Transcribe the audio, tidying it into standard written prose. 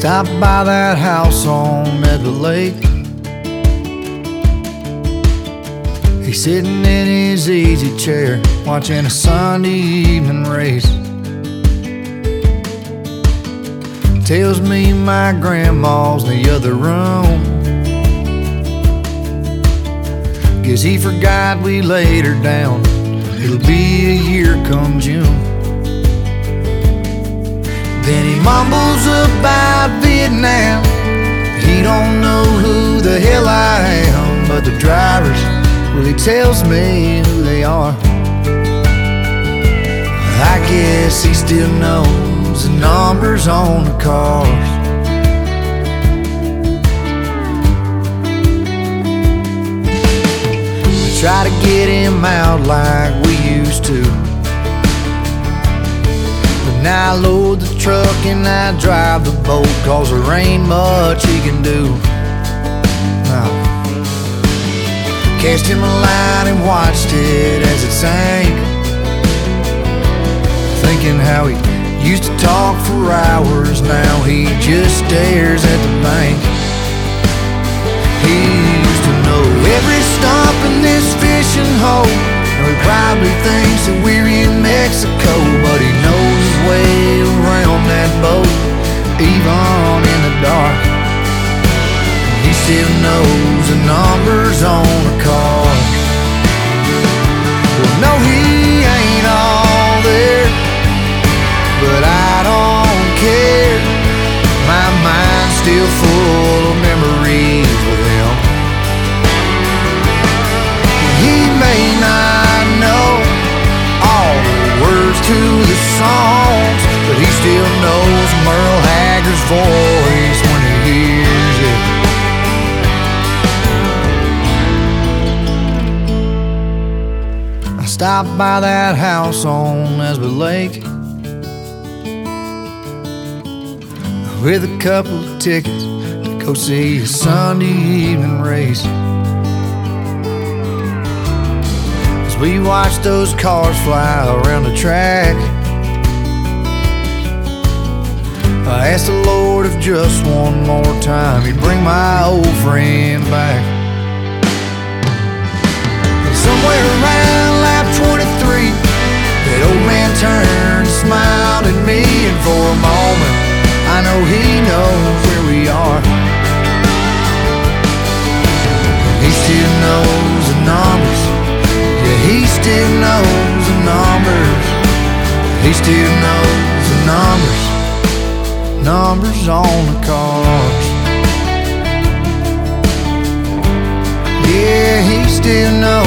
Stopped by that house on Medway Lake. He's sitting in his easy chair, watching a Sunday evening race. Tells me my grandma's in the other room. Guess he forgot we laid her down. It'll be a year come June. Then he mumbles about Vietnam. He don't know who the hell I am, but the drivers, well, he tells me who they are. I guess he still knows the numbers on the cars. I try to get him out like we used to, but now I load the truck and I drive the boat, 'cause there ain't much he can do. No. Cast him a line and watched it as it sank, thinking how he used to talk for hours. Now he just stares at the bank. He used to know every stump in this fishing hole. Now he probably thinks that we're in Mexico, but he knows his way around that boat, even in the dark. He still knows the numbers on the car. Well, no, he ain't all there, but I don't care. My mind's still full of memories with him. He may not know all the words to the songs, but he still knows Merle Haggard's voice when he hears it. I stopped by that house on Nesbitt Lake with a couple of tickets to go see a Sunday evening race. As we watched those cars fly around the track, I asked the Lord if just one more time He'd bring my old friend back. And somewhere around lap 23, that old man turned and smiled at me, and for a moment I know he knows where we are. He still knows the numbers. Yeah, he still knows the numbers. He still knows the numbers. Numbers on the cars. Yeah, he still knows